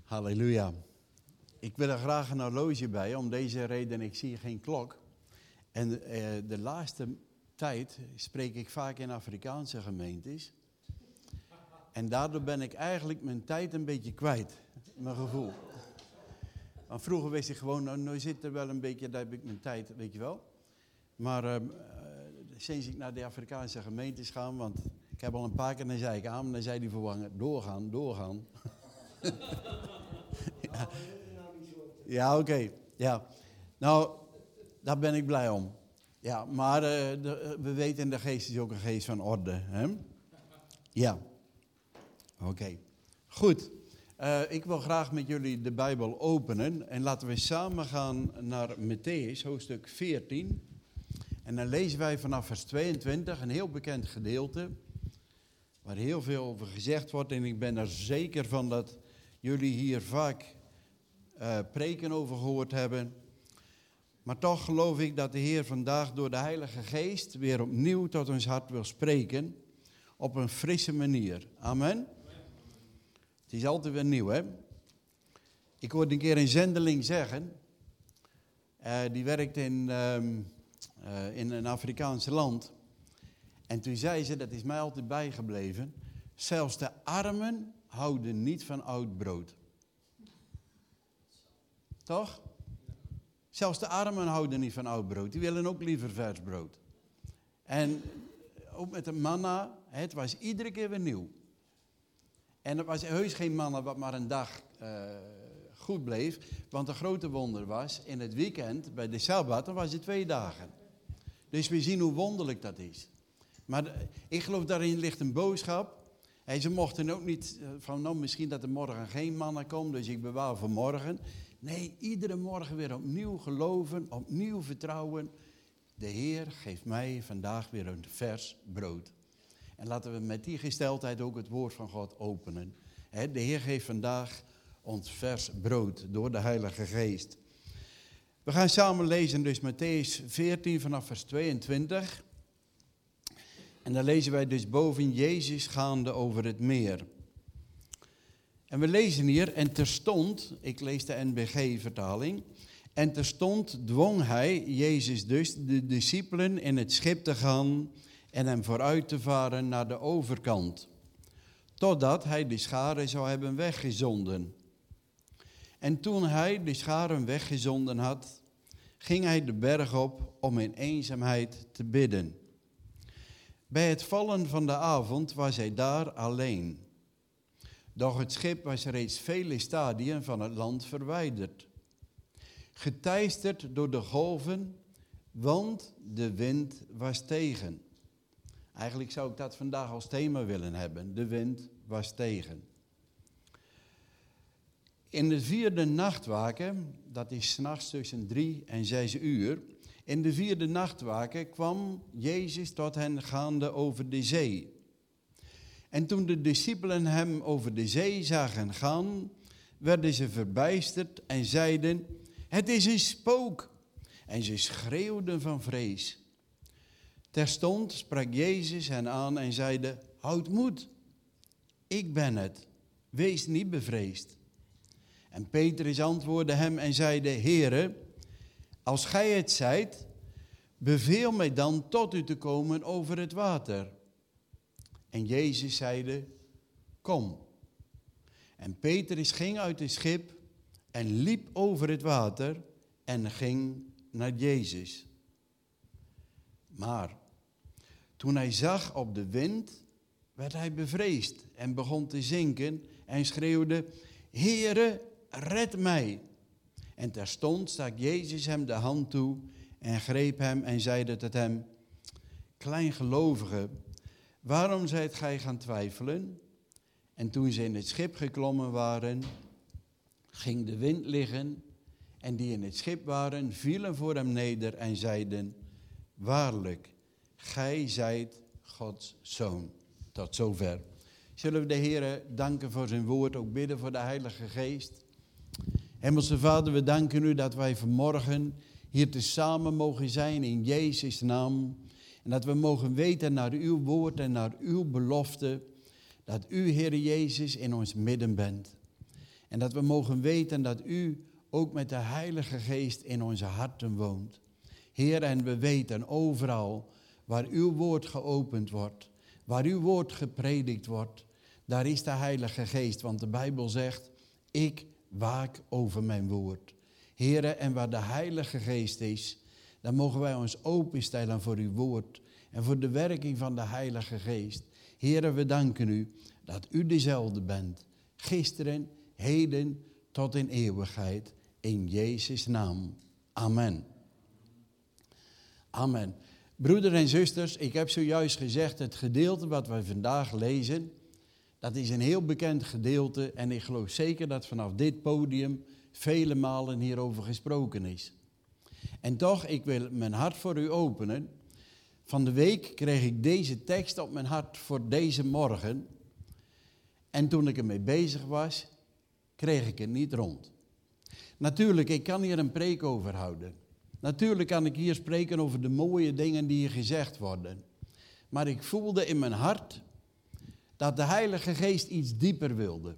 Halleluja. Ik wil er graag een horloge bij, om deze reden, ik zie geen klok. En de laatste tijd spreek ik vaak in Afrikaanse gemeentes. En daardoor ben ik eigenlijk mijn tijd een beetje kwijt, mijn gevoel. Want vroeger wist ik gewoon, nou, nu zit er wel een beetje, daar heb ik mijn tijd, weet je wel. Maar sinds ik naar de Afrikaanse gemeentes ga, want ik heb al een paar keer, dan zei ik aan, dan zei die vervanger, doorgaan. Ja, ja oké. Ja. Nou, daar ben ik blij om. Ja, maar we weten, de geest is ook een geest van orde. Hè? Ja. Oké. Goed. Ik wil graag met jullie de Bijbel openen. En laten we samen gaan naar Mattheüs, hoofdstuk 14. En dan lezen wij vanaf vers 22, een heel bekend gedeelte. Waar heel veel over gezegd wordt. En ik ben er zeker van dat jullie hier vaak preken over gehoord hebben. Maar toch geloof ik dat de Heer vandaag door de Heilige Geest weer opnieuw tot ons hart wil spreken. Op een frisse manier. Amen. Het is altijd weer nieuw, hè. Ik hoorde een keer een zendeling zeggen. Die werkt in een Afrikaans land. En toen zei ze, dat is mij altijd bijgebleven. Zelfs de armen houden niet van oud brood. Toch? Zelfs de armen houden niet van oud brood. Die willen ook liever vers brood. En ook met de manna, het was iedere keer weer nieuw. En het was heus geen manna wat maar een dag goed bleef. Want een grote wonder was, in het weekend, bij de Sabbat, dan was het 2 dagen. Dus we zien hoe wonderlijk dat is. Maar ik geloof daarin ligt een boodschap. En ze mochten ook niet van, nou misschien dat er morgen geen manna komt, dus ik bewaar voor morgen. Nee, iedere morgen weer opnieuw geloven, opnieuw vertrouwen. De Heer geeft mij vandaag weer een vers brood. En laten we met die gesteldheid ook het woord van God openen. De Heer geeft vandaag ons vers brood door de Heilige Geest. We gaan samen lezen dus Mattheüs 14 vanaf vers 22. En dan lezen wij dus boven Jezus gaande over het meer. En we lezen hier, en terstond, ik lees de NBG-vertaling. En terstond dwong hij, Jezus dus, de discipelen in het schip te gaan en hem vooruit te varen naar de overkant. Totdat hij de scharen zou hebben weggezonden. En toen hij de scharen weggezonden had, ging hij de berg op om in eenzaamheid te bidden. Bij het vallen van de avond was hij daar alleen. Doch het schip was reeds vele stadien van het land verwijderd. Geteisterd door de golven, want de wind was tegen. Eigenlijk zou ik dat vandaag als thema willen hebben. De wind was tegen. In de 4e nachtwaken, dat is 's nachts tussen 3 en 6 uur... In de 4e nachtwaken kwam Jezus tot hen gaande over de zee. En toen de discipelen hem over de zee zagen gaan, werden ze verbijsterd en zeiden, het is een spook. En ze schreeuwden van vrees. Terstond sprak Jezus hen aan en zeide, houd moed, ik ben het, wees niet bevreesd. En Petrus antwoordde hem en zeide, Heere, als gij het zijt, beveel mij dan tot u te komen over het water. En Jezus zeide, kom. En Petrus ging uit het schip en liep over het water en ging naar Jezus. Maar toen hij zag op de wind, werd hij bevreesd en begon te zinken en schreeuwde, Heere, red mij. En terstond stak Jezus hem de hand toe en greep hem en zeide tot hem, kleingelovige, waarom zijt gij gaan twijfelen? En toen ze in het schip geklommen waren, ging de wind liggen en die in het schip waren, vielen voor hem neder en zeiden, waarlijk, gij zijt Gods Zoon. Tot zover. Zullen we de Heer danken voor zijn woord, ook bidden voor de Heilige Geest. Hemelse Vader, we danken u dat wij vanmorgen hier tezamen mogen zijn in Jezus' naam. En dat we mogen weten naar uw woord en naar uw belofte, dat u, Heer Jezus, in ons midden bent. En dat we mogen weten dat u ook met de Heilige Geest in onze harten woont. Heer, en we weten overal waar uw woord geopend wordt, waar uw woord gepredikt wordt, daar is de Heilige Geest. Want de Bijbel zegt, ik waak over mijn woord. Heer, en waar de Heilige Geest is, dan mogen wij ons openstellen voor uw woord en voor de werking van de Heilige Geest. Heer, we danken u dat u dezelfde bent, gisteren, heden, tot in eeuwigheid. In Jezus' naam. Amen. Amen. Broeders en zusters, ik heb zojuist gezegd, het gedeelte wat wij vandaag lezen, dat is een heel bekend gedeelte en ik geloof zeker dat vanaf dit podium vele malen hierover gesproken is. En toch, ik wil mijn hart voor u openen. Van de week kreeg ik deze tekst op mijn hart voor deze morgen. En toen ik ermee bezig was, kreeg ik het niet rond. Natuurlijk, ik kan hier een preek over houden. Natuurlijk kan ik hier spreken over de mooie dingen die hier gezegd worden. Maar ik voelde in mijn hart dat de Heilige Geest iets dieper wilde.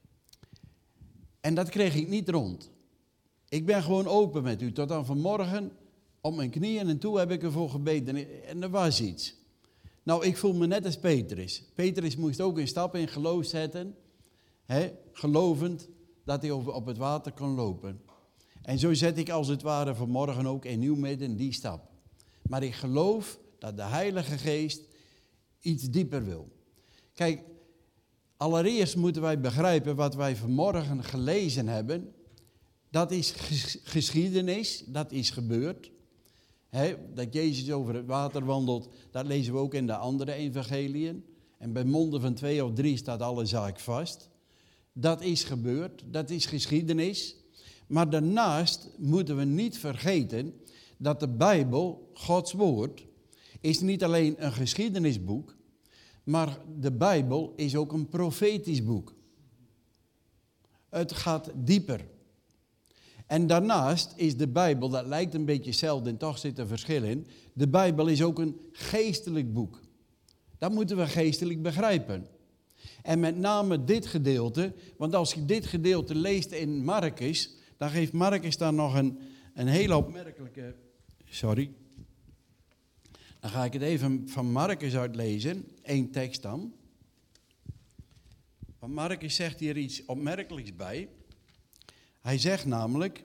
En dat kreeg ik niet rond. Ik ben gewoon open met u. Tot aan vanmorgen op mijn knieën en toen heb ik ervoor gebeden. En er was iets. Nou, ik voel me net als Petrus. Petrus moest ook een stap in geloof zetten. Gelovend dat hij op het water kon lopen. En zo zet ik als het ware vanmorgen ook in uw midden die stap. Maar ik geloof dat de Heilige Geest iets dieper wil. Kijk, allereerst moeten wij begrijpen wat wij vanmorgen gelezen hebben. Dat is geschiedenis, dat is gebeurd. Dat Jezus over het water wandelt, dat lezen we ook in de andere evangeliën. En bij monden van 2 of 3 staat alle zaak vast. Dat is gebeurd, dat is geschiedenis. Maar daarnaast moeten we niet vergeten dat de Bijbel, Gods woord, is niet alleen een geschiedenisboek, maar de Bijbel is ook een profetisch boek. Het gaat dieper. En daarnaast is de Bijbel, dat lijkt een beetje hetzelfde en toch zit er verschil in. De Bijbel is ook een geestelijk boek. Dat moeten we geestelijk begrijpen. En met name dit gedeelte, want als je dit gedeelte leest in Markus, dan geeft Markus daar nog een hele opmerkelijke... Sorry. Dan ga ik het even van Markus uitlezen, 1 tekst dan. Want Markus zegt hier iets opmerkelijks bij. Hij zegt namelijk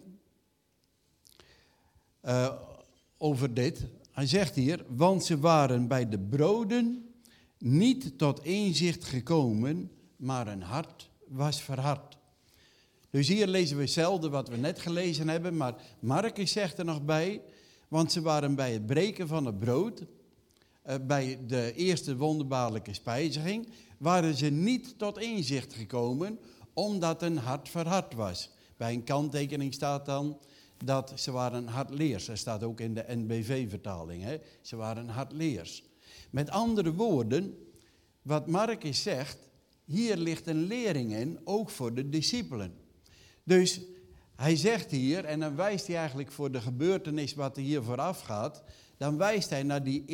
over dit, hij zegt hier, want ze waren bij de broden niet tot inzicht gekomen, maar hun hart was verhard. Dus hier lezen we hetzelfde wat we net gelezen hebben, maar Markus zegt er nog bij, want ze waren bij het breken van het brood, bij de eerste wonderbaarlijke spijziging, waren ze niet tot inzicht gekomen, omdat hun hart verhard was. Bij een kanttekening staat dan dat ze waren hardleers. Dat staat ook in de NBV-vertaling. Ze waren hardleers. Met andere woorden, wat Markus zegt, hier ligt een lering in, ook voor de discipelen. Dus hij zegt hier, en dan wijst hij eigenlijk voor de gebeurtenis wat er hier vooraf gaat, dan wijst hij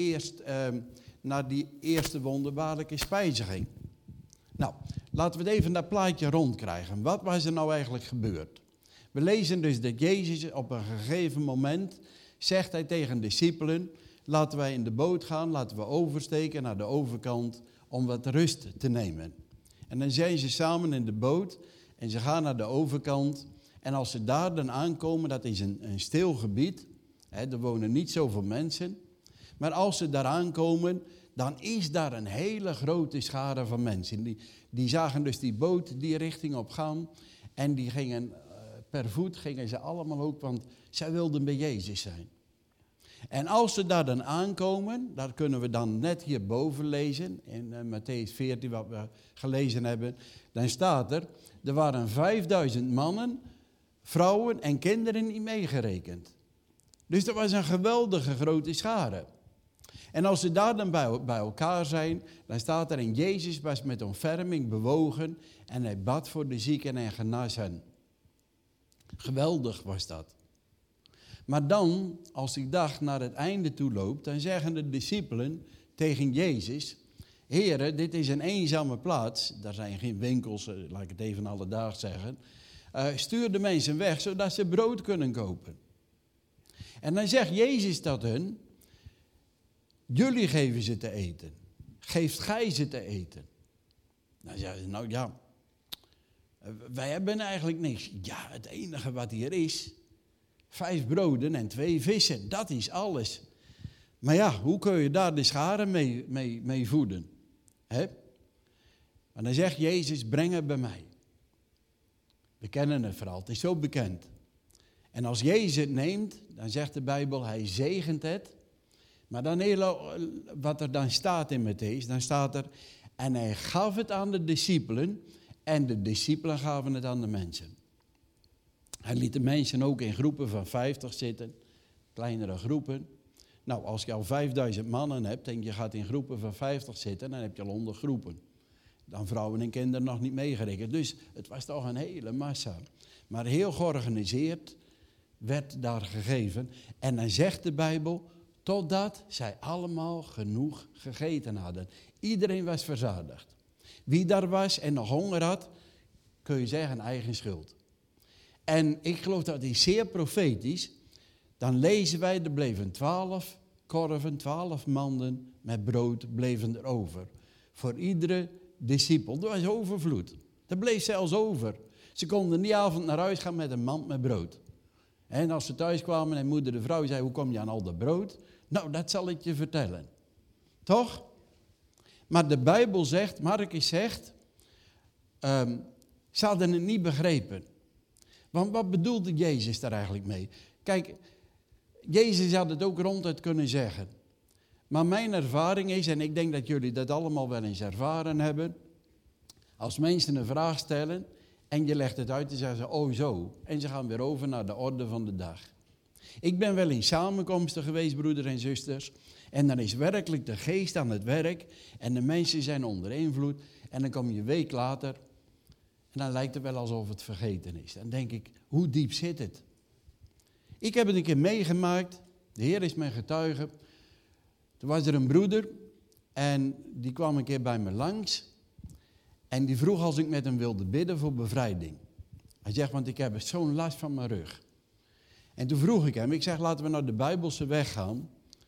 naar die eerste wonderbaarlijke spijziging. Nou, laten we even dat plaatje rondkrijgen. Wat was er nou eigenlijk gebeurd? We lezen dus dat Jezus op een gegeven moment zegt hij tegen de discipelen, laten wij in de boot gaan, laten we oversteken naar de overkant om wat rust te nemen. En dan zijn ze samen in de boot en ze gaan naar de overkant. En als ze daar dan aankomen, dat is een stil gebied, er wonen niet zoveel mensen. Maar als ze daar aankomen, dan is daar een hele grote schare van mensen. Die zagen dus die boot die richting op gaan. En die gingen per voet, gingen ze allemaal ook, want zij wilden bij Jezus zijn. En als ze daar dan aankomen, dat kunnen we dan net hierboven lezen, in Mattheüs 14 wat we gelezen hebben. Dan staat er waren 5000 mannen, vrouwen en kinderen niet meegerekend. Dus dat was een geweldige grote schare. En als ze daar dan bij elkaar zijn, dan staat er in Jezus was met ontferming bewogen en hij bad voor de zieken en genas hen. Geweldig was dat. Maar dan, als die dag naar het einde toe loopt, dan zeggen de discipelen tegen Jezus, Heere, dit is een eenzame plaats, daar zijn geen winkels, laat ik het even alledaags zeggen. Stuur de mensen weg, zodat ze brood kunnen kopen. En dan zegt Jezus tot hun, jullie geven ze te eten. Geeft gij ze te eten? Dan zeggen ze, nou ja, wij hebben eigenlijk niks. Ja, het enige wat hier is, 5 broden en 2 vissen, dat is alles. Maar ja, hoe kun je daar de scharen mee voeden? Hè? Maar dan zegt Jezus, breng het bij mij. We kennen het verhaal, het is zo bekend. En als Jezus het neemt, dan zegt de Bijbel, hij zegent het. Maar dan wat er dan staat in Mattheüs, dan staat er, en hij gaf het aan de discipelen en de discipelen gaven het aan de mensen. Hij liet de mensen ook in groepen van 50 zitten, kleinere groepen. Nou, als je al 5000 mannen hebt en je gaat in groepen van 50 zitten, dan heb je al 100 groepen. Dan vrouwen en kinderen nog niet meegerekend. Dus het was toch een hele massa. Maar heel georganiseerd werd daar gegeven. En dan zegt de Bijbel, totdat zij allemaal genoeg gegeten hadden. Iedereen was verzadigd. Wie daar was en nog honger had, kun je zeggen eigen schuld. En ik geloof dat is zeer profetisch. Dan lezen wij, er bleven 12 korven, 12 manden met brood bleven er over. Voor iedere discipel. Dat was overvloed. Dat bleef zelfs over. Ze konden die avond naar huis gaan met een mand met brood. En als ze thuis kwamen en moeder de vrouw zei, hoe kom je aan al dat brood? Nou, dat zal ik je vertellen. Toch? Maar de Bijbel zegt, Marcus zegt, ze hadden het niet begrepen. Want wat bedoelde Jezus daar eigenlijk mee? Kijk, Jezus had het ook ronduit kunnen zeggen. Maar mijn ervaring is, en ik denk dat jullie dat allemaal wel eens ervaren hebben. Als mensen een vraag stellen en je legt het uit, dan zeggen ze, oh zo. En ze gaan weer over naar de orde van de dag. Ik ben wel in samenkomsten geweest, broeders en zusters. En dan is werkelijk de geest aan het werk. En de mensen zijn onder invloed. En dan kom je een week later. En dan lijkt het wel alsof het vergeten is. Dan denk ik, hoe diep zit het? Ik heb het een keer meegemaakt. De Heer is mijn getuige. Toen was er een broeder. En die kwam een keer bij me langs. En die vroeg als ik met hem wilde bidden voor bevrijding. Hij zegt, want ik heb zo'n last van mijn rug. En toen vroeg ik hem, ik zeg, laten we naar de Bijbelse weg gaan.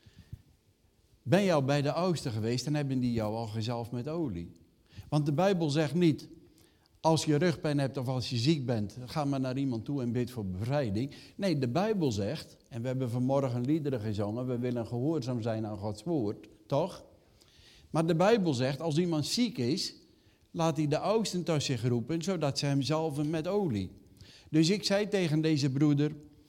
Ben je al bij de oudste geweest, dan hebben die jou al gezalfd met olie. Want de Bijbel zegt niet, als je rugpijn hebt of als je ziek bent, ga maar naar iemand toe en bid voor bevrijding. Nee, de Bijbel zegt, en we hebben vanmorgen liederen gezongen, we willen gehoorzaam zijn aan Gods woord, toch? Maar de Bijbel zegt, als iemand ziek is, laat hij de oudsten tot zich roepen, zodat ze hem zalven met olie. Dus ik zei tegen deze broeder,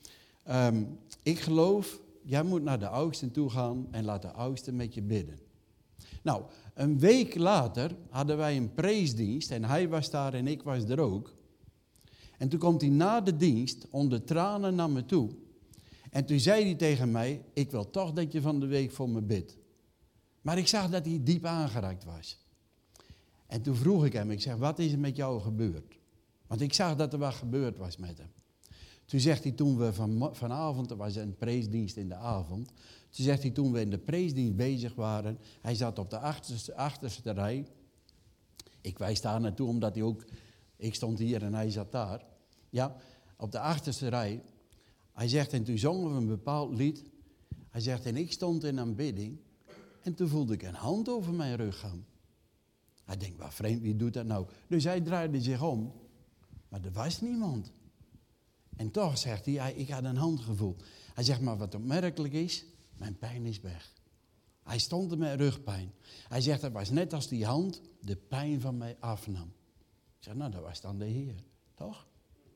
ik geloof, jij moet naar de oudsten toe gaan en laat de oudsten met je bidden. Nou, een week later hadden wij een preesdienst en hij was daar en ik was er ook. En toen komt hij na de dienst onder tranen naar me toe. En toen zei hij tegen mij, ik wil toch dat je van de week voor me bidt. Maar ik zag dat hij diep aangeraakt was. En toen vroeg ik hem, ik zeg, wat is er met jou gebeurd? Want ik zag dat er wat gebeurd was met hem. Toen zegt hij, toen we vanavond, er was een preesdienst in de avond. Toen zegt hij, toen we in de preesdienst bezig waren, hij zat op de achterste rij. Ik wijs daar naartoe, omdat hij ook, ik stond hier en hij zat daar. Ja, op de achterste rij. Hij zegt, en toen zongen we een bepaald lied. Hij zegt, en ik stond in aanbidding. En toen voelde ik een hand over mijn rug gaan. Hij denkt, wat vreemd, wie doet dat nou? Dus hij draaide zich om. Maar er was niemand. En toch zegt hij, ik had een hand gevoeld. Hij zegt, maar wat opmerkelijk is, mijn pijn is weg. Hij stond er met rugpijn. Hij zegt, het was net als die hand de pijn van mij afnam. Ik zeg, nou, dat was dan de Heer, toch?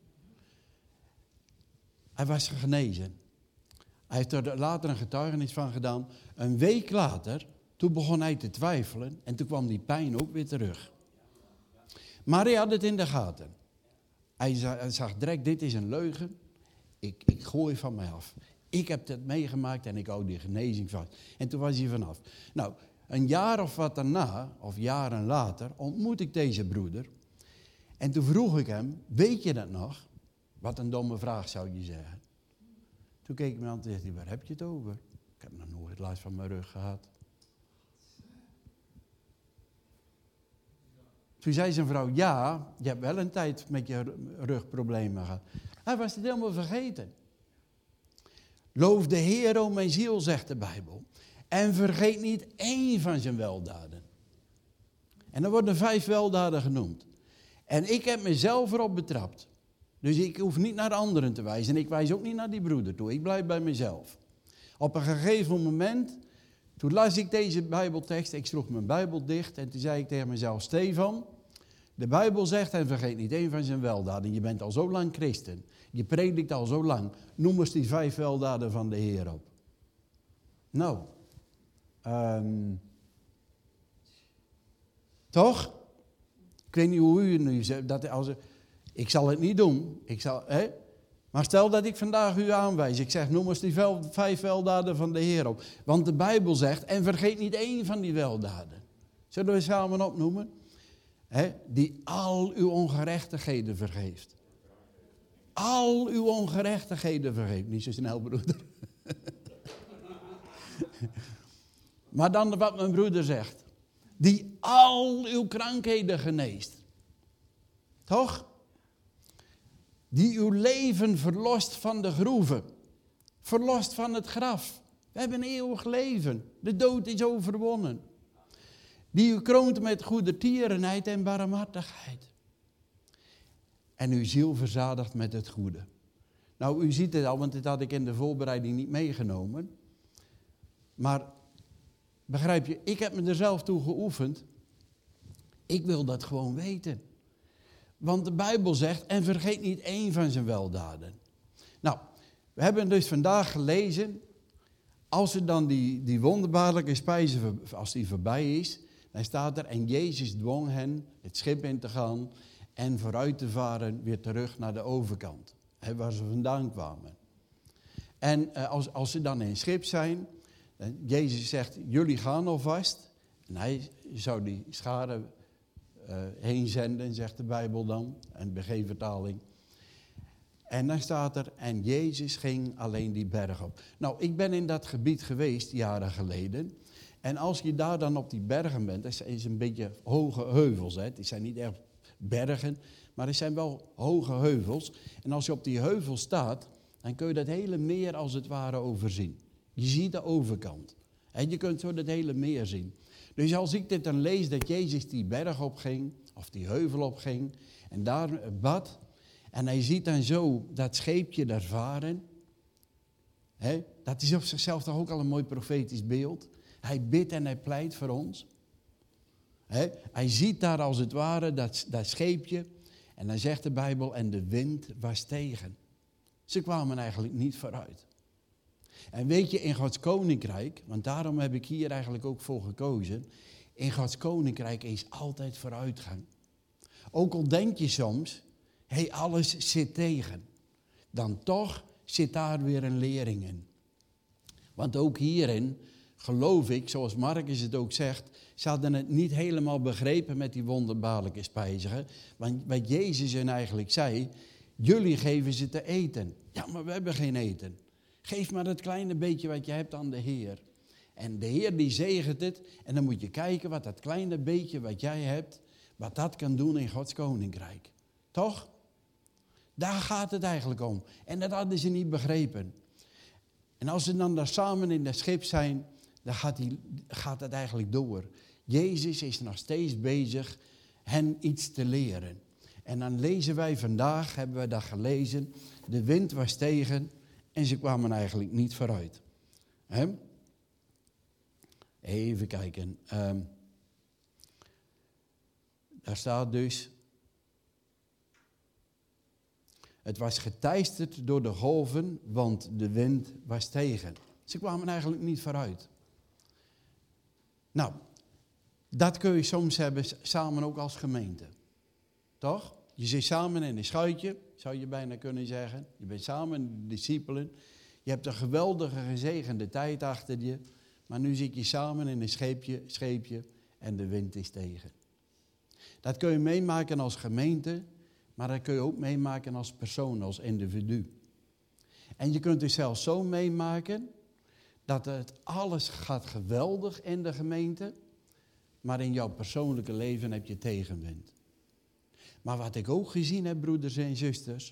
Hij was genezen. Hij heeft er later een getuigenis van gedaan. Een week later, toen begon hij te twijfelen en toen kwam die pijn ook weer terug. Maar hij had het in de gaten. Hij zag direct, dit is een leugen. Ik gooi van mij af. Ik heb het meegemaakt en ik hou die genezing vast. En toen was hij vanaf. Nou, een jaar of wat daarna, of jaren later, ontmoet ik deze broeder. En toen vroeg ik hem, weet je dat nog? Wat een domme vraag zou je zeggen. Toen keek ik me aan en zei hij, waar heb je het over? Ik heb nog nooit last van mijn rug gehad. Toen zei zijn vrouw, ja, je hebt wel een tijd met je rugproblemen gehad. Hij was het helemaal vergeten. Loof de Heer, o mijn ziel, zegt de Bijbel. En vergeet niet één van zijn weldaden. En er worden 5 weldaden genoemd. En ik heb mezelf erop betrapt. Dus ik hoef niet naar anderen te wijzen. En ik wijs ook niet naar die broeder toe. Ik blijf bij mezelf. Op een gegeven moment, toen las ik deze Bijbeltekst. Ik sloeg mijn Bijbel dicht en toen zei ik tegen mezelf, Stefan, de Bijbel zegt, en vergeet niet één van zijn weldaden. Je bent al zo lang christen. Je predikt al zo lang. Noem eens die 5 weldaden van de Heer op. Nou, toch? Ik weet niet hoe u nu zegt. Ik zal het niet doen. Maar stel dat ik vandaag u aanwijs. Ik zeg, noem eens die 5 weldaden van de Heer op. Want de Bijbel zegt, en vergeet niet één van die weldaden. Zullen we samen opnoemen? Die al uw ongerechtigheden vergeeft. Al uw ongerechtigheden vergeeft. Niet zo snel, broeder. Maar dan wat mijn broeder zegt. Die al uw krankheden geneest. Toch? Die uw leven verlost van de groeven. Verlost van het graf. We hebben een eeuwig leven. De dood is overwonnen. Die u kroont met goedertierenheid en barmhartigheid. En uw ziel verzadigt met het goede. Nou, u ziet het al, want dit had ik in de voorbereiding niet meegenomen. Maar, begrijp je, ik heb me er zelf toe geoefend. Ik wil dat gewoon weten. Want de Bijbel zegt, en vergeet niet één van zijn weldaden. Nou, we hebben dus vandaag gelezen, als er dan die wonderbaarlijke spijze, als die voorbij is, dan staat er, en Jezus dwong hen het schip in te gaan en vooruit te varen weer terug naar de overkant, waar ze vandaan kwamen. En als ze dan in het schip zijn, Jezus zegt, jullie gaan alvast. En hij zou die schare heen zenden, zegt de Bijbel dan, en BG-vertaling. En dan staat er, en Jezus ging alleen die berg op. Nou, ik ben in dat gebied geweest, jaren geleden. En als je daar dan op die bergen bent, dat is een beetje hoge heuvels. Hè. Het zijn niet echt bergen, maar het zijn wel hoge heuvels. En als je op die heuvel staat, dan kun je dat hele meer als het ware overzien. Je ziet de overkant. En je kunt zo dat hele meer zien. Dus als ik dit dan lees dat Jezus die berg opging, of die heuvel opging, en daar bad, en hij ziet dan zo dat scheepje daar varen. Dat is op zichzelf toch ook al een mooi profetisch beeld. Hij bidt en hij pleit voor ons. Hij ziet daar als het ware dat scheepje. En dan zegt de Bijbel, en de wind was tegen. Ze kwamen eigenlijk niet vooruit. En weet je, in Gods koninkrijk, want daarom heb ik hier eigenlijk ook voor gekozen. In Gods koninkrijk is altijd vooruitgang. Ook al denk je soms, alles zit tegen. Dan toch zit daar weer een lering in. Want ook hierin geloof ik, zoals Marcus het ook zegt, ze hadden het niet helemaal begrepen met die wonderbaarlijke spijzigen. Want wat Jezus hen eigenlijk zei, jullie geven ze te eten. Ja, maar we hebben geen eten. Geef maar dat kleine beetje wat je hebt aan de Heer. En de Heer die zegent het. En dan moet je kijken wat dat kleine beetje wat jij hebt, wat dat kan doen in Gods koninkrijk. Toch? Daar gaat het eigenlijk om. En dat hadden ze niet begrepen. En als ze dan daar samen in dat schip zijn, dan gaat het eigenlijk door. Jezus is nog steeds bezig hen iets te leren. En dan lezen wij vandaag, hebben we dat gelezen, de wind was tegen en ze kwamen eigenlijk niet vooruit. Even kijken. Daar staat dus, het was geteisterd door de golven, want de wind was tegen. Ze kwamen eigenlijk niet vooruit. Nou, dat kun je soms hebben samen ook als gemeente. Toch? Je zit samen in een schuitje, zou je bijna kunnen zeggen. Je bent samen de discipelen. Je hebt een geweldige gezegende tijd achter je. Maar nu zit je samen in een scheepje en de wind is tegen. Dat kun je meemaken als gemeente, maar dat kun je ook meemaken als persoon, als individu. En je kunt het zelfs zo meemaken dat het alles gaat geweldig in de gemeente. maar in jouw persoonlijke leven heb je tegenwind. Maar wat ik ook gezien heb, broeders en zusters,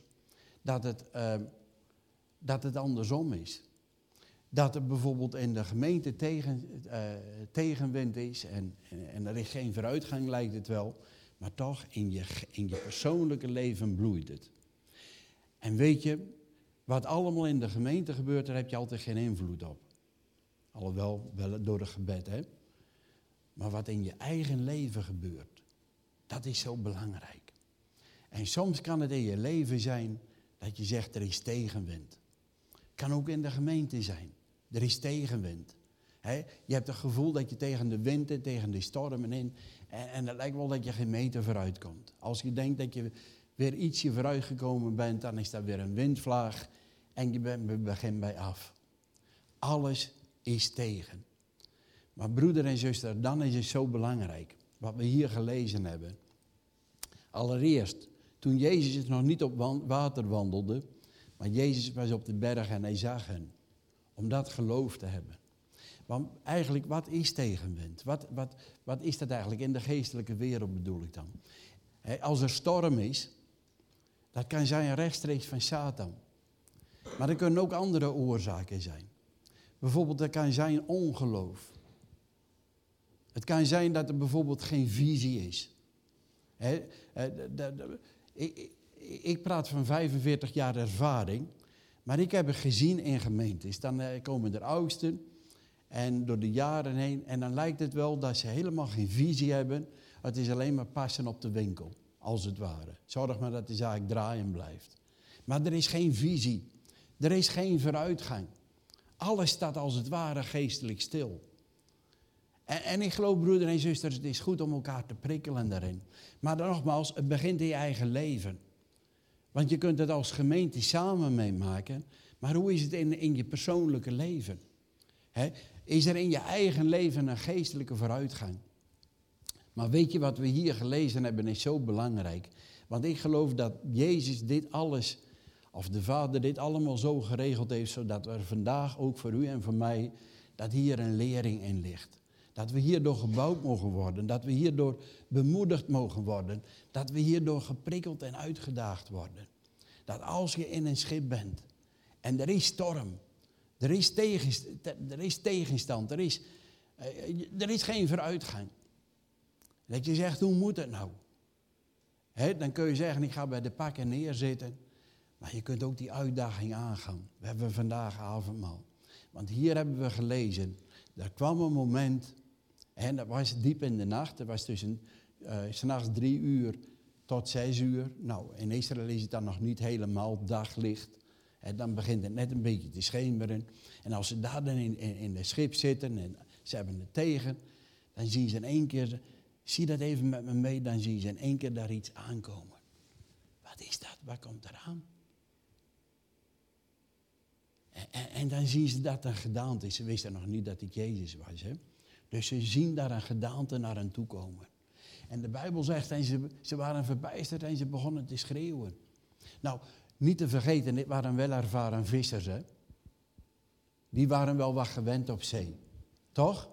dat het andersom is. Dat er bijvoorbeeld in de gemeente tegenwind is en er is geen vooruitgang, lijkt het wel. Maar toch, in je persoonlijke leven bloeit het. En weet je, wat allemaal in de gemeente gebeurt, daar heb je altijd geen invloed op. Alhoewel, wel door het gebed, hè. Maar wat in je eigen leven gebeurt, dat is zo belangrijk. En soms kan het in je leven zijn dat je zegt, er is tegenwind. Kan ook in de gemeente zijn. Er is tegenwind. Je hebt het gevoel dat je tegen de wind en tegen de stormen in. En het lijkt wel dat je geen meter vooruit komt. Als je denkt dat je weer ietsje vooruit gekomen bent, dan is dat weer een windvlaag. En je begint bij af. Alles is tegen. Maar broeder en zuster, dan is het zo belangrijk. Wat we hier gelezen hebben. Allereerst, toen Jezus nog niet op water wandelde. Maar Jezus was op de berg en hij zag hen. Om dat geloof te hebben. Want eigenlijk, wat is tegenwind? Wat is dat eigenlijk in de geestelijke wereld, bedoel ik dan? Als er storm is, dat kan zijn rechtstreeks van Satan. Maar er kunnen ook andere oorzaken zijn. Bijvoorbeeld, er kan zijn ongeloof. Het kan zijn dat er bijvoorbeeld geen visie is. Ik praat van 45 jaar ervaring. Maar ik heb het gezien in gemeentes. Dan komen er oudsten en door de jaren heen. En dan lijkt het wel dat ze helemaal geen visie hebben. Het is alleen maar passen op de winkel, als het ware. Zorg maar dat de zaak draaien blijft. Maar er is geen visie. Er is geen vooruitgang. Alles staat als het ware geestelijk stil. En ik geloof, broeder en zusters, het is goed om elkaar te prikkelen daarin. Maar dan nogmaals, het begint in je eigen leven. Want je kunt het als gemeente samen meemaken. Maar hoe is het in je persoonlijke leven? Is er in je eigen leven een geestelijke vooruitgang? Maar weet je wat we hier gelezen hebben is zo belangrijk. Want ik geloof dat Jezus dit alles, of de Vader dit allemaal zo geregeld heeft. Zodat er vandaag ook voor u en voor mij, dat hier een lering in ligt. Dat we hierdoor gebouwd mogen worden. Dat we hierdoor bemoedigd mogen worden. Dat we hierdoor geprikkeld en uitgedaagd worden. Dat als je in een schip bent en er is storm. Er is tegenstand. Er is geen vooruitgang. Dat je zegt, hoe moet het nou? Dan kun je zeggen, ik ga bij de pakken neerzitten. Maar je kunt ook die uitdaging aangaan. We hebben vandaag avondmaal. Want hier hebben we gelezen. Er kwam een moment. En dat was diep in de nacht. Dat was tussen 's nachts 3 uur tot 6 uur. Nou, in Israël is het dan nog niet helemaal daglicht. En dan begint het net een beetje te schemeren. En als ze daar dan in het schip zitten en ze hebben het tegen, dan zien ze in één keer, zie dat even met me mee, dan zien ze in één keer daar iets aankomen. Wat is dat? Wat komt eraan? En dan zien ze dat een gedaante is. Ze wisten nog niet dat het Jezus was. Hè? Dus ze zien daar een gedaante naar hen toe komen. En de Bijbel zegt, en ze waren verbijsterd en ze begonnen te schreeuwen. Nou, niet te vergeten, dit waren wel ervaren vissers. Hè? Die waren wel wat gewend op zee. Toch?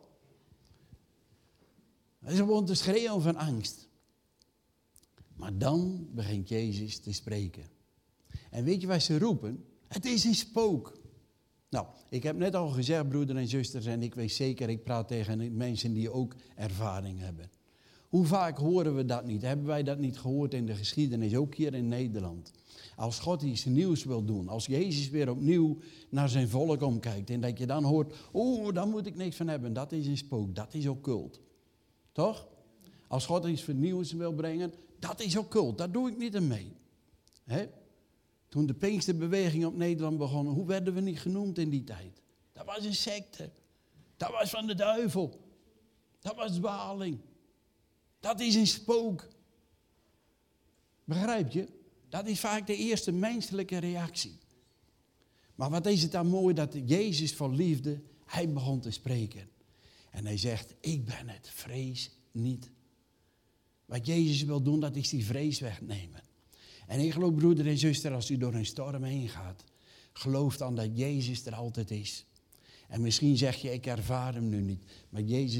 En ze begonnen te schreeuwen van angst. Maar dan begint Jezus te spreken. En weet je wat ze roepen? Het is een spook. Nou, ik heb net al gezegd, broeders en zusters, en ik weet zeker, ik praat tegen mensen die ook ervaring hebben. Hoe vaak horen we dat niet? Hebben wij dat niet gehoord in de geschiedenis, ook hier in Nederland? Als God iets nieuws wil doen, als Jezus weer opnieuw naar zijn volk omkijkt en dat je dan hoort, daar moet ik niks van hebben, dat is een spook, dat is occult. Toch? Als God iets vernieuwends wil brengen, dat is occult, daar doe ik niet aan mee. Hè? Toen de Pinksterbeweging op Nederland begon, hoe werden we niet genoemd in die tijd? Dat was een secte. Dat was van de duivel. Dat was dwaling. Dat is een spook. Begrijp je? Dat is vaak de eerste menselijke reactie. Maar wat is het dan mooi dat Jezus van liefde, hij begon te spreken. En hij zegt, ik ben het, vrees niet. Wat Jezus wil doen, dat is die vrees wegnemen. En ik geloof, broeder en zuster, als u door een storm heen gaat, geloof dan dat Jezus er altijd is. En misschien zeg je, ik ervaar hem nu niet. Maar Jezus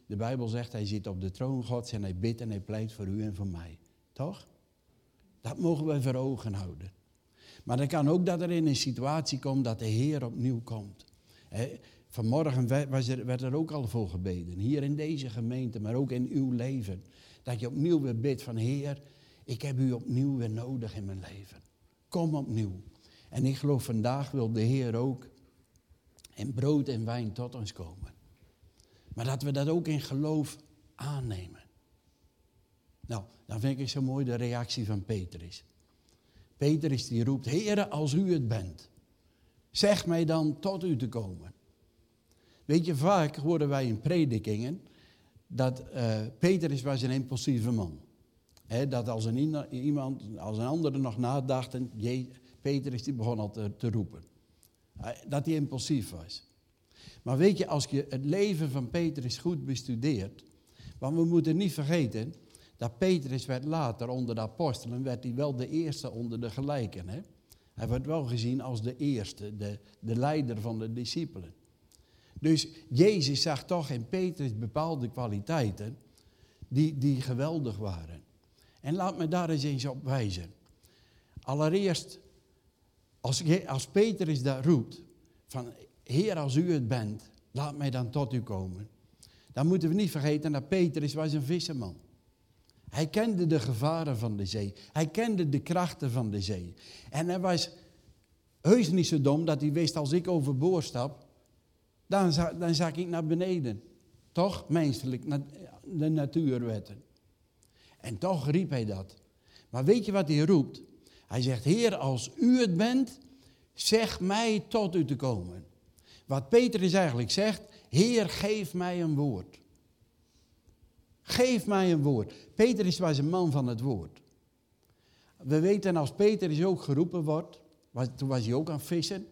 De Bijbel zegt, hij zit op de troon Gods en hij bidt en hij pleit voor u en voor mij. Toch? Dat mogen we voor ogen houden. Maar dan kan ook dat er in een situatie komt dat de Heer opnieuw komt. Vanmorgen werd er ook al voor gebeden. Hier in deze gemeente, maar ook in uw leven. Dat je opnieuw weer bidt van Heer, ik heb u opnieuw weer nodig in mijn leven. Kom opnieuw. En ik geloof vandaag wil de Heer ook in brood en wijn tot ons komen. Maar dat we dat ook in geloof aannemen. Nou, dan vind ik zo mooi de reactie van Petrus. Petrus die roept, Heere, als u het bent, zeg mij dan tot u te komen. Weet je, vaak horen wij in predikingen dat Petrus was een impulsieve man. Dat als een andere nog nadacht, Petrus die begon al te roepen. Dat hij impulsief was. Maar weet je, als je het leven van Petrus goed bestudeert, want we moeten niet vergeten dat Petrus werd later onder de apostelen, werd hij wel de eerste onder de gelijken. Hè? Hij werd wel gezien als de eerste, de leider van de discipelen. Dus Jezus zag toch in Petrus bepaalde kwaliteiten die geweldig waren. En laat me daar eens op wijzen. Allereerst, als Petrus daar roept, van Heer, als u het bent, laat mij dan tot u komen. Dan moeten we niet vergeten dat Petrus was een visserman. Hij kende de gevaren van de zee. Hij kende de krachten van de zee. En hij was heus niet zo dom dat hij wist, als ik overboord stap, dan zak ik naar beneden. Toch? Menselijk, de natuurwetten. En toch riep hij dat. Maar weet je wat hij roept? Hij zegt, Heer, als u het bent, zeg mij tot u te komen. Wat Petrus eigenlijk zegt, Heer, geef mij een woord. Geef mij een woord. Petrus was een man van het woord. We weten, als Petrus ook geroepen wordt, toen was hij ook aan het vissen.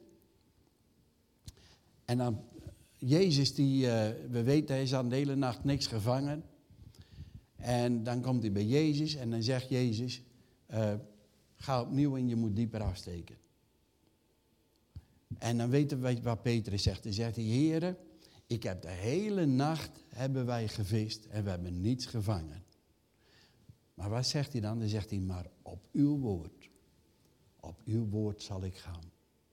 En dan Jezus, we weten, hij is aan de hele nacht niks gevangen. En dan komt hij bij Jezus en dan zegt Jezus, ga opnieuw en je moet dieper afsteken. En dan weten we wat Petrus zegt. Hij zegt, Heere, ik heb de hele nacht hebben wij gevist en we hebben niets gevangen. Maar wat zegt hij dan? Dan zegt hij, maar op uw woord zal ik gaan.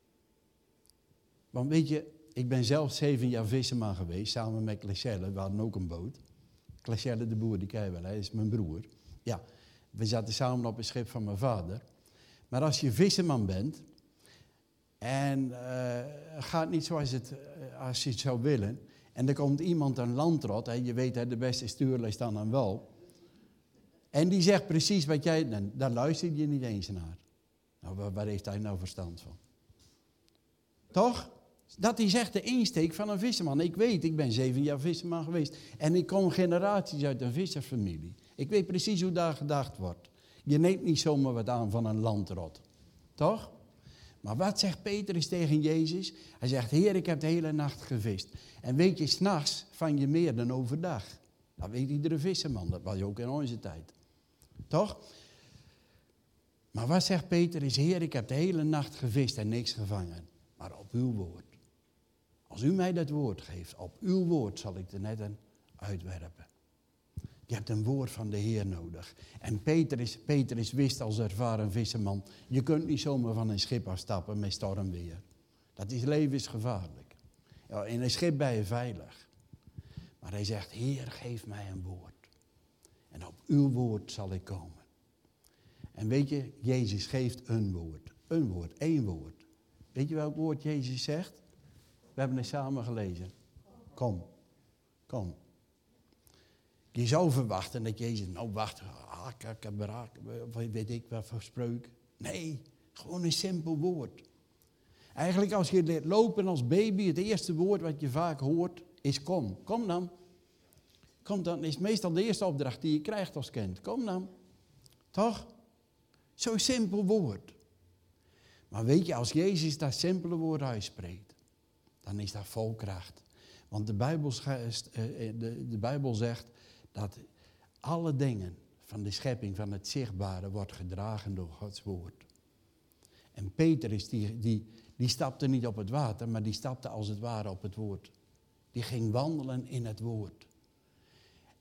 Want weet je, ik ben zelf 7 jaar visserman geweest, samen met Clechelle. We hadden ook een boot. Clechelle de boer, die ken je wel, hij is mijn broer. Ja, we zaten samen op een schip van mijn vader. Maar als je visserman bent en gaat niet zoals als je het zou willen, en er komt iemand aan landrot, je weet, de beste stuurlui staan aan wal, en die zegt precies wat jij, daar luister je niet eens naar. Nou, waar heeft hij nou verstand van? Toch? Dat is echt de insteek van een visserman. Ik weet, ik ben 7 jaar visserman geweest. En ik kom generaties uit een vissersfamilie. Ik weet precies hoe daar gedacht wordt. Je neemt niet zomaar wat aan van een landrot. Toch? Maar wat zegt Petrus tegen Jezus? Hij zegt, Heer, ik heb de hele nacht gevist. En weet je, 's nachts vang je meer dan overdag. Dat weet iedere visserman. Dat was ook in onze tijd. Toch? Maar wat zegt Petrus? Heer, ik heb de hele nacht gevist en niks gevangen. Maar op uw woord. Als u mij dat woord geeft, op uw woord zal ik de netten uitwerpen. Je hebt een woord van de Heer nodig. En Petrus wist als ervaren visserman, je kunt niet zomaar van een schip afstappen met stormweer. Dat is levensgevaarlijk. Ja, in een schip ben je veilig. Maar hij zegt, Heer, geef mij een woord. En op uw woord zal ik komen. En weet je, Jezus geeft een woord. Een woord, één woord. Weet je welk woord Jezus zegt? We hebben het samen gelezen. Kom. Kom. Je zou verwachten dat Jezus, nou wacht, weet ik wat voor spreuk. Nee, gewoon een simpel woord. Eigenlijk als je leert lopen als baby, het eerste woord wat je vaak hoort is kom. Kom dan. Kom dan, is meestal de eerste opdracht die je krijgt als kind. Kom dan. Toch? Zo'n simpel woord. Maar weet je, als Jezus dat simpele woord uitspreekt, dan is dat vol kracht. Want de Bijbel zegt dat alle dingen van de schepping, van het zichtbare, wordt gedragen door Gods woord. En Petrus, die stapte niet op het water, maar die stapte als het ware op het woord. Die ging wandelen in het woord.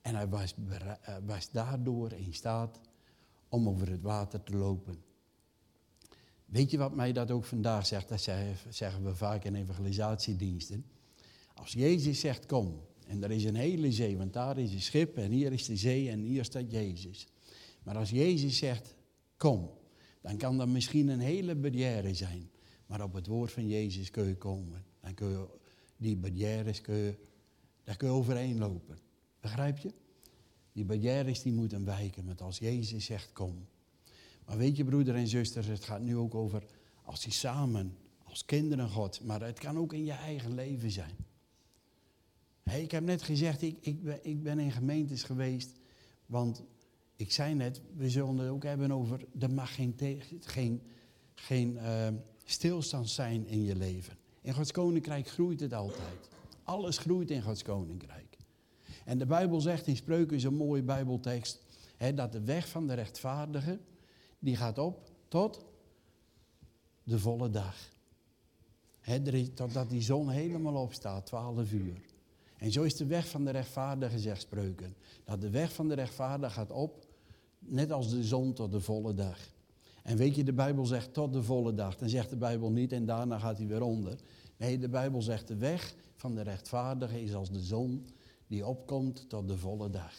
En hij was daardoor in staat om over het water te lopen. Weet je wat mij dat ook vandaag zegt? Dat zeggen we vaak in evangelisatiediensten. Als Jezus zegt kom, en er is een hele zee, want daar is een schip en hier is de zee en hier staat Jezus. Maar als Jezus zegt kom, dan kan dat misschien een hele barrière zijn. Maar op het woord van Jezus kun je komen. Dan kun je die barrières, daar kun je overheen lopen. Begrijp je? Die barrières die moeten wijken, want als Jezus zegt kom. Maar weet je broeder en zusters, het gaat nu ook over als je samen, als kinderen God. Maar het kan ook in je eigen leven zijn. Ik heb net gezegd, ik ben in gemeentes geweest, want ik zei net, we zullen het ook hebben over, er mag geen stilstand zijn in je leven. In Gods koninkrijk groeit het altijd. Alles groeit in Gods koninkrijk. En de Bijbel zegt in Spreuken, zo'n mooie Bijbeltekst, dat de weg van de rechtvaardige, die gaat op tot de volle dag. Totdat die zon helemaal opstaat, 12 uur. En zo is de weg van de rechtvaardige, zegt Spreuken. Dat de weg van de rechtvaardige gaat op, net als de zon tot de volle dag. En weet je, de Bijbel zegt tot de volle dag. Dan zegt de Bijbel niet en daarna gaat hij weer onder. Nee, de Bijbel zegt de weg van de rechtvaardige is als de zon die opkomt tot de volle dag.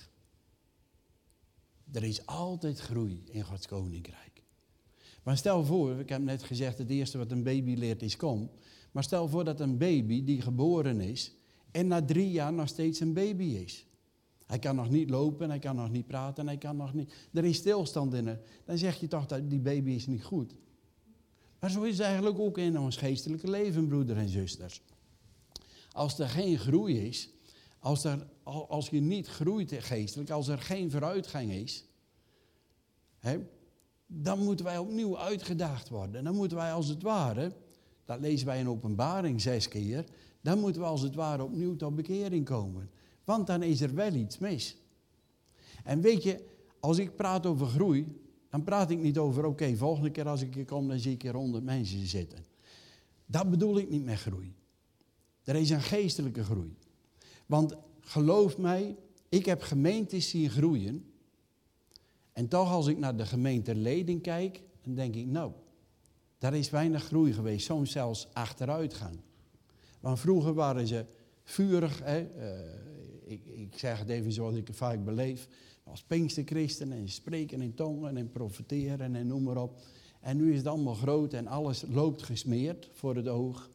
Er is altijd groei in Gods koninkrijk. Maar stel voor, ik heb net gezegd, het eerste wat een baby leert is kom. Maar stel voor dat een baby die geboren is en na 3 jaar nog steeds een baby is. Hij kan nog niet lopen, hij kan nog niet praten, hij kan nog niet. Er is stilstand in hem. Dan zeg je toch dat die baby is niet goed. Maar zo is het eigenlijk ook in ons geestelijke leven, broeder en zusters. Als er geen groei is, als je niet groeit geestelijk, als er geen vooruitgang is, dan moeten wij opnieuw uitgedaagd worden. Dan moeten wij als het ware, dat lezen wij in Openbaring 6 keer, dan moeten we als het ware opnieuw tot bekering komen. Want dan is er wel iets mis. En weet je, als ik praat over groei, dan praat ik niet over, oké, volgende keer als ik hier kom, dan zie ik hier 100 mensen zitten. Dat bedoel ik niet met groei. Er is een geestelijke groei. Want geloof mij, ik heb gemeentes zien groeien. En toch als ik naar de gemeenteleden kijk, dan denk ik, nou, daar is weinig groei geweest. Soms zelfs achteruitgang. Want vroeger waren ze vurig, ik zeg het even zoals ik het vaak beleef, als Pinksterchristen en spreken in tongen en profeteren en noem maar op. En nu is het allemaal groot en alles loopt gesmeerd voor het oog.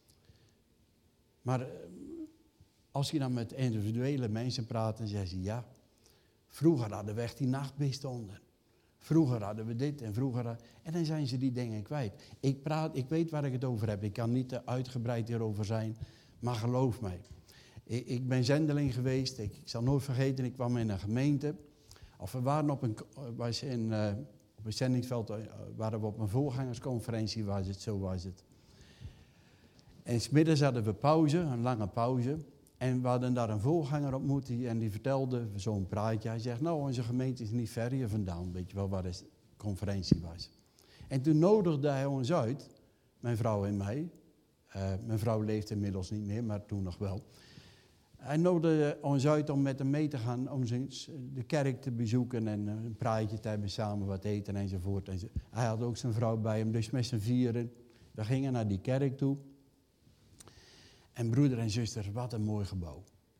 Maar als je dan met individuele mensen praat, dan zeggen ze ja, vroeger hadden we echt die nachtbeestonden. Vroeger hadden we dit en vroeger. En dan zijn ze die dingen kwijt. Ik weet waar ik het over heb. Ik kan niet te uitgebreid hierover zijn. Maar geloof mij. Ik ben zendeling geweest. Ik zal nooit vergeten, ik kwam in een gemeente. Of we waren op een zendingsveld, waren we op een voorgangersconferentie, zo was het. En 's middags hadden we pauze, een lange pauze. En we hadden daar een voorganger ontmoet en die vertelde zo'n praatje. Hij zegt, nou, onze gemeente is niet ver hier vandaan. Weet je wel waar de conferentie was. En toen nodigde hij ons uit, mijn vrouw en mij. Mijn vrouw leeft inmiddels niet meer, maar toen nog wel. Hij nodigde ons uit om met hem mee te gaan, om de kerk te bezoeken en een praatje te hebben, samen wat eten enzovoort. Hij had ook zijn vrouw bij hem, dus met z'n vieren. We gingen naar die kerk toe. En broeder en zusters, wat een mooi gebouw.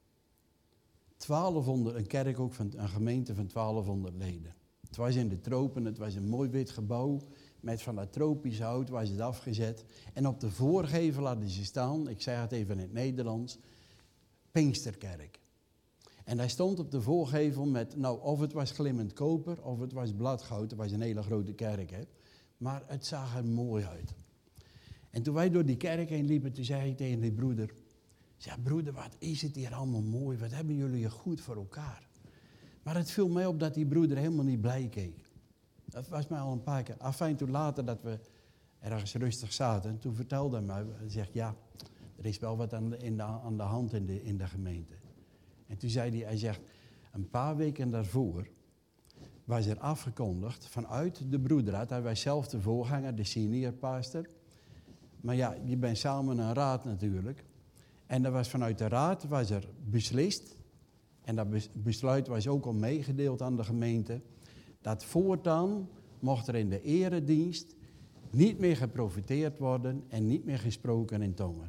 1200, een kerk ook van een gemeente van 1200 leden. Het was in de tropen, het was een mooi wit gebouw. Met van dat tropisch hout was het afgezet. En op de voorgevel hadden ze staan, ik zeg het even in het Nederlands, Pinksterkerk. En hij stond op de voorgevel met, nou of het was glimmend koper of het was bladgoud. Het was een hele grote kerk, hè. Maar het zag er mooi uit. En toen wij door die kerk heen liepen, toen zei ik tegen die broeder, ja broeder, wat is het hier allemaal mooi, wat hebben jullie hier goed voor elkaar. Maar het viel mij op dat die broeder helemaal niet blij keek. Dat was mij al een paar keer. Afijn, toen later dat we ergens rustig zaten, en toen vertelde hij mij, hij zegt, ja, er is wel wat aan de hand in de gemeente. En toen zei hij zegt, een paar weken daarvoor was er afgekondigd vanuit de broederraad, hij was zelf de voorganger, de seniorpastor. Maar ja, je bent samen een raad natuurlijk. En er was vanuit de raad was er beslist en dat besluit was ook al meegedeeld aan de gemeente, dat voortaan mocht er in de eredienst niet meer geprofeteerd worden en niet meer gesproken in tongen.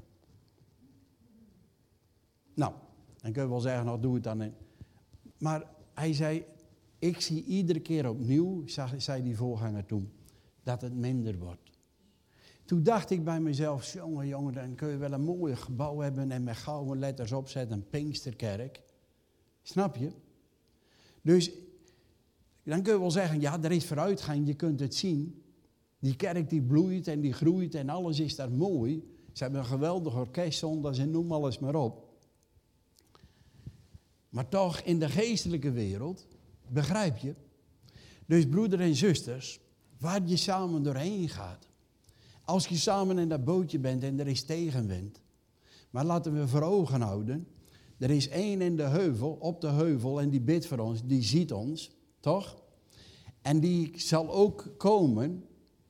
Nou, dan kun je wel zeggen, nou doe het dan. Maar hij zei, ik zie iedere keer opnieuw, zei die voorganger toen, dat het minder wordt. Toen dacht ik bij mezelf, jongen, dan kun je wel een mooi gebouw hebben en met gouden letters opzetten, een Pinksterkerk. Snap je? Dus dan kun je wel zeggen, ja, er is vooruitgang, je kunt het zien. Die kerk die bloeit en die groeit en alles is daar mooi. Ze hebben een geweldig orkest zonder en noem alles maar op. Maar toch, in de geestelijke wereld, begrijp je? Dus broeder en zusters, waar je samen doorheen gaat. Als je samen in dat bootje bent en er is tegenwind. Maar laten we voor ogen houden, er is één in de heuvel, op de heuvel, en die bidt voor ons, die ziet ons, toch? En die zal ook komen.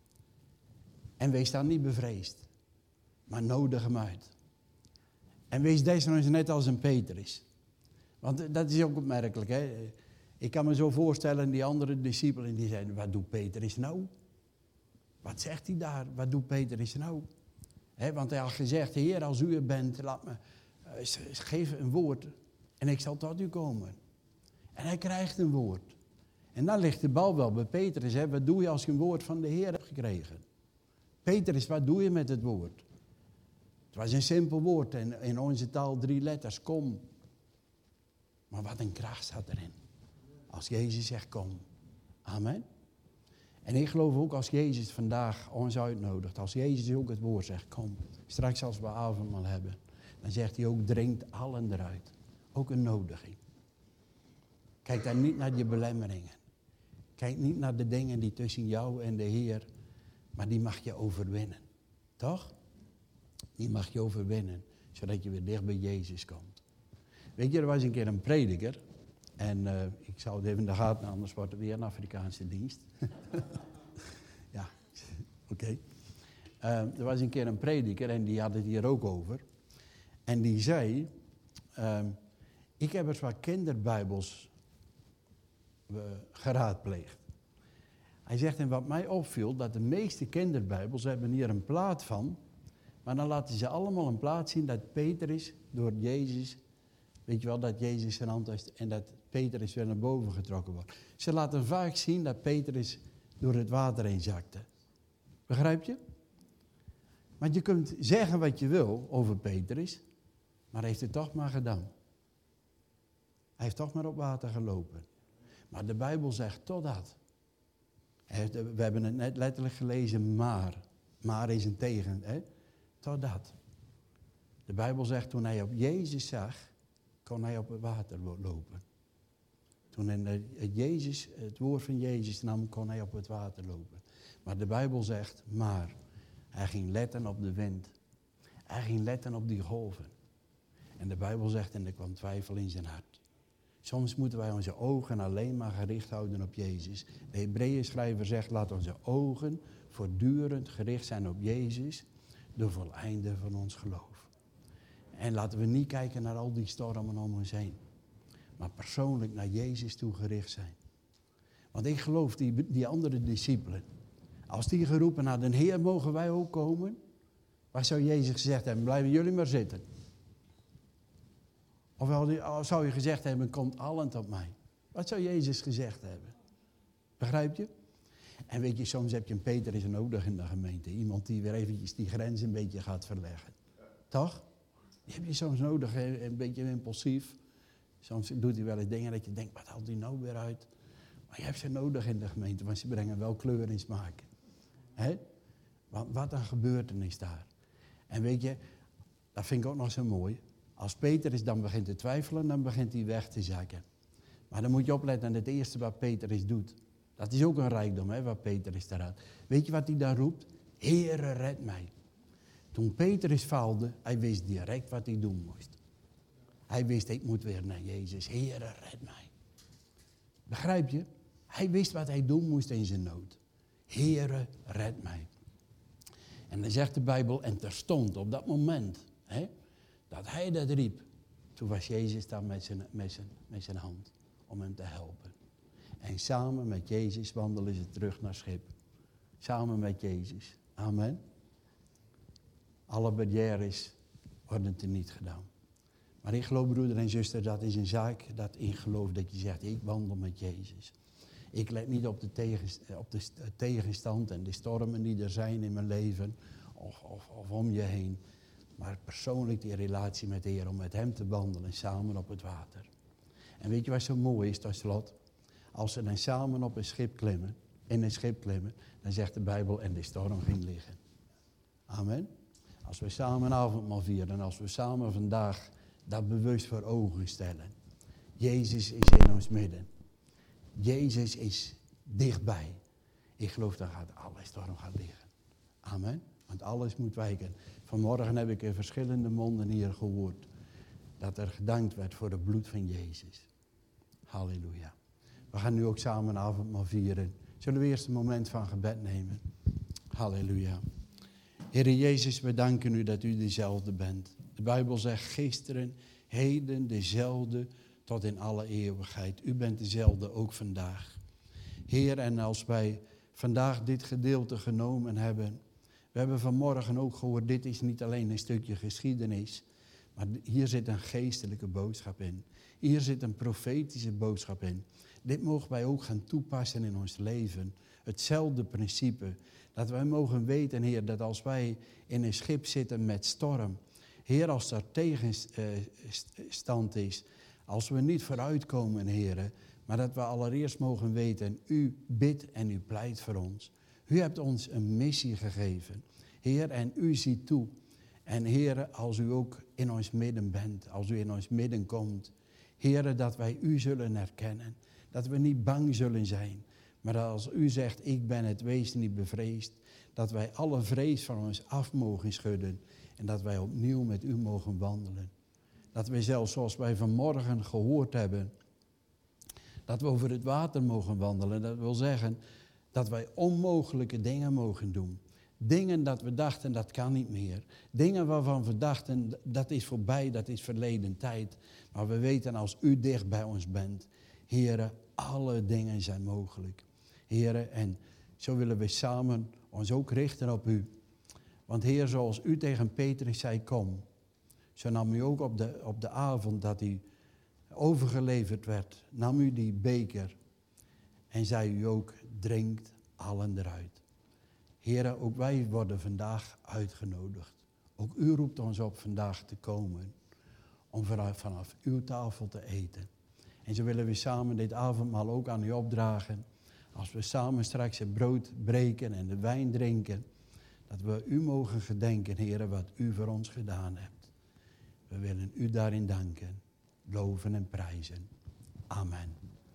En wees dan niet bevreesd, maar nodig hem uit. En wees desnoods net als een Petrus. Want dat is ook opmerkelijk, hè. Ik kan me zo voorstellen, die andere discipelen die zeiden, wat doet Petrus nou? Wat zegt hij daar? Wat doet Petrus nou? Want hij had gezegd, Heer, als u er bent, laat me, geef een woord en ik zal tot u komen. En hij krijgt een woord. En dan ligt de bal wel bij Petrus. Hè? Wat doe je als je een woord van de Heer hebt gekregen? Petrus, wat doe je met het woord? Het was een simpel woord en in onze taal 3 letters, kom. Maar wat een kracht zat erin. Als Jezus zegt, kom. Amen. En ik geloof ook als Jezus vandaag ons uitnodigt, als Jezus ook het woord zegt, kom. Straks als we avondmaal hebben, dan zegt hij ook, dringt allen eruit. Ook een nodiging. Kijk dan niet naar je belemmeringen. Kijk niet naar de dingen die tussen jou en de Heer, maar die mag je overwinnen. Toch? Die mag je overwinnen, zodat je weer dicht bij Jezus komt. Weet je, er was een keer een prediker. En ik zou het even in de gaten, anders wordt het weer een Afrikaanse dienst. Ja, oké. Er was een keer een prediker en die had het hier ook over. En die zei, ik heb eens wat kinderbijbels geraadpleegd. Hij zegt, en wat mij opviel, dat de meeste kinderbijbels hebben hier een plaat van. Maar dan laten ze allemaal een plaat zien dat Petrus door Jezus, weet je wel, dat Jezus zijn hand heeft en dat Petrus weer naar boven getrokken wordt. Ze laten vaak zien dat Petrus door het water heen zakte. Begrijp je? Want je kunt zeggen wat je wil over Petrus, maar hij heeft het toch maar gedaan. Hij heeft toch maar op water gelopen. Maar de Bijbel zegt totdat. We hebben het net letterlijk gelezen, maar. Maar is een tegen, hè? Totdat. De Bijbel zegt, toen hij op Jezus zag, kon hij op het water lopen. Toen het woord van Jezus nam, kon hij op het water lopen. Maar de Bijbel zegt, maar. Hij ging letten op de wind. Hij ging letten op die golven. En de Bijbel zegt, en er kwam twijfel in zijn hart. Soms moeten wij onze ogen alleen maar gericht houden op Jezus. De Hebreeënschrijver zegt, laat onze ogen voortdurend gericht zijn op Jezus, de voleinde van ons geloof. En laten we niet kijken naar al die stormen om ons heen, maar persoonlijk naar Jezus toe gericht zijn. Want ik geloof die andere discipelen, als die geroepen hadden, Heer, mogen wij ook komen? Wat zou Jezus gezegd hebben? Blijven jullie maar zitten. Of zou je gezegd hebben, komt allen tot mij. Wat zou Jezus gezegd hebben? Begrijp je? En weet je, soms heb je een Petrus nodig in de gemeente. Iemand die weer eventjes die grens een beetje gaat verleggen. Toch? Die heb je soms nodig, een beetje impulsief. Soms doet hij wel eens dingen dat je denkt, wat haalt hij nou weer uit? Maar je hebt ze nodig in de gemeente, want ze brengen wel kleur en smaak. Hè? Wat een gebeurtenis daar. En weet je, dat vind ik ook nog zo mooi. Als Petrus dan begint te twijfelen, dan begint hij weg te zakken. Maar dan moet je opletten aan het eerste wat Petrus doet. Dat is ook een rijkdom, hè, wat Petrus daaruit. Weet je wat hij daar roept? Heere, red mij. Toen Petrus faalde, hij wist direct wat hij doen moest. Hij wist, ik moet weer naar Jezus. Heere, red mij. Begrijp je? Hij wist wat hij doen moest in zijn nood. Heere, red mij. En dan zegt de Bijbel, en terstond op dat moment, hè, dat hij dat riep, Toen was Jezus daar met zijn hand om hem te helpen. En samen met Jezus wandelen ze terug naar schip. Samen met Jezus. Amen. Alle barrières worden teniet gedaan. Maar ik geloof, broeder en zuster, dat is een zaak dat in geloof dat je zegt, ik wandel met Jezus. Ik let niet op de tegenstand en de stormen die er zijn in mijn leven of om je heen. Maar persoonlijk die relatie met de Heer, om met hem te wandelen samen op het water. En weet je wat zo mooi is tot slot? Als ze dan samen op een schip klimmen, dan zegt de Bijbel, en de storm ging liggen. Amen. Als we samen avondmaal vieren en als we samen vandaag dat bewust voor ogen stellen. Jezus is in ons midden. Jezus is dichtbij. Ik geloof dat alle storm gaat liggen. Amen. Want alles moet wijken. Vanmorgen heb ik in verschillende monden hier gehoord dat er gedankt werd voor het bloed van Jezus. Halleluja. We gaan nu ook samen avondmaal vieren. Zullen we eerst een moment van gebed nemen? Halleluja. Heere Jezus, we danken u dat u dezelfde bent. De Bijbel zegt gisteren, heden dezelfde tot in alle eeuwigheid. U bent dezelfde ook vandaag. Heer, en als wij vandaag dit gedeelte genomen hebben. We hebben vanmorgen ook gehoord, dit is niet alleen een stukje geschiedenis. Maar hier zit een geestelijke boodschap in. Hier zit een profetische boodschap in. Dit mogen wij ook gaan toepassen in ons leven. Hetzelfde principe. Dat wij mogen weten, Heer, dat als wij in een schip zitten met storm. Heer, als er tegenstand is. Als we niet vooruitkomen, Heer. Maar dat we allereerst mogen weten, u bidt en u pleit voor ons. U hebt ons een missie gegeven. Heer, en u ziet toe. En Heer, als u ook in ons midden bent, als u in ons midden komt. Heer, dat wij u zullen herkennen. Dat we niet bang zullen zijn. Maar dat als u zegt, ik ben het, wees niet bevreesd. Dat wij alle vrees van ons af mogen schudden. En dat wij opnieuw met u mogen wandelen. Dat we zelfs zoals wij vanmorgen gehoord hebben. Dat we over het water mogen wandelen. Dat wil zeggen dat wij onmogelijke dingen mogen doen. Dingen dat we dachten, dat kan niet meer. Dingen waarvan we dachten, dat is voorbij, dat is verleden tijd. Maar we weten als u dicht bij ons bent. Here, alle dingen zijn mogelijk. Here, en zo willen we samen ons ook richten op u. Want Heer, zoals u tegen Petrus zei, kom. Zo nam u ook op de avond dat hij overgeleverd werd, nam u die beker. En zei u ook, drinkt allen eruit. Heer, ook wij worden vandaag uitgenodigd. Ook u roept ons op vandaag te komen. Om vanaf uw tafel te eten. En zo willen we samen dit avondmaal ook aan u opdragen. Als we samen straks het brood breken en de wijn drinken. Dat we u mogen gedenken, Heer, wat u voor ons gedaan hebt. We willen u daarin danken. Loven en prijzen. Amen.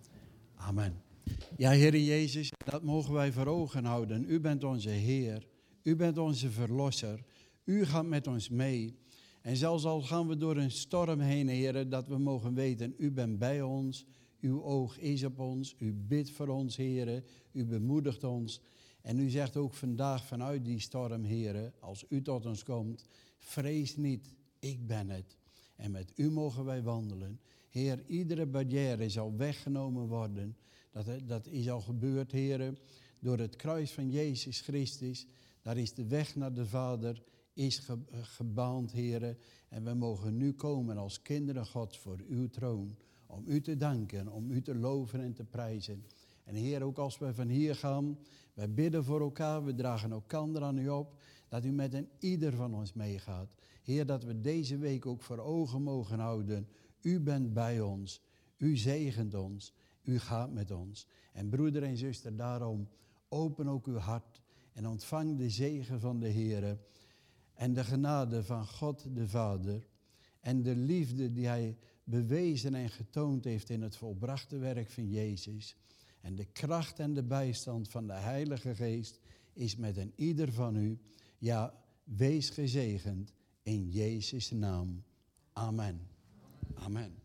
Amen. Ja, Heer Jezus, dat mogen wij voor ogen houden. U bent onze Heer. U bent onze Verlosser. U gaat met ons mee. En zelfs al gaan we door een storm heen, Heer, dat we mogen weten, u bent bij ons. Uw oog is op ons. U bidt voor ons, Heer. U bemoedigt ons. En u zegt ook vandaag vanuit die storm, Heer, als u tot ons komt, vrees niet, ik ben het. En met u mogen wij wandelen. Heer, iedere barrière zal weggenomen worden. Dat is al gebeurd, Heer, door het kruis van Jezus Christus. Daar is de weg naar de Vader, is gebaand, Heer. En we mogen nu komen als kinderen Gods voor uw troon. Om u te danken, om u te loven en te prijzen. En Heer, ook als we van hier gaan, wij bidden voor elkaar, we dragen elkaar aan u op. Dat u met een ieder van ons meegaat. Heer, dat we deze week ook voor ogen mogen houden. U bent bij ons. U zegent ons. U gaat met ons. En broeder en zuster, daarom open ook uw hart. En ontvang de zegen van de Heer. En de genade van God de Vader. En de liefde die hij bewezen en getoond heeft in het volbrachte werk van Jezus. En de kracht en de bijstand van de Heilige Geest is met een ieder van u. Ja, wees gezegend in Jezus' naam. Amen. Amen.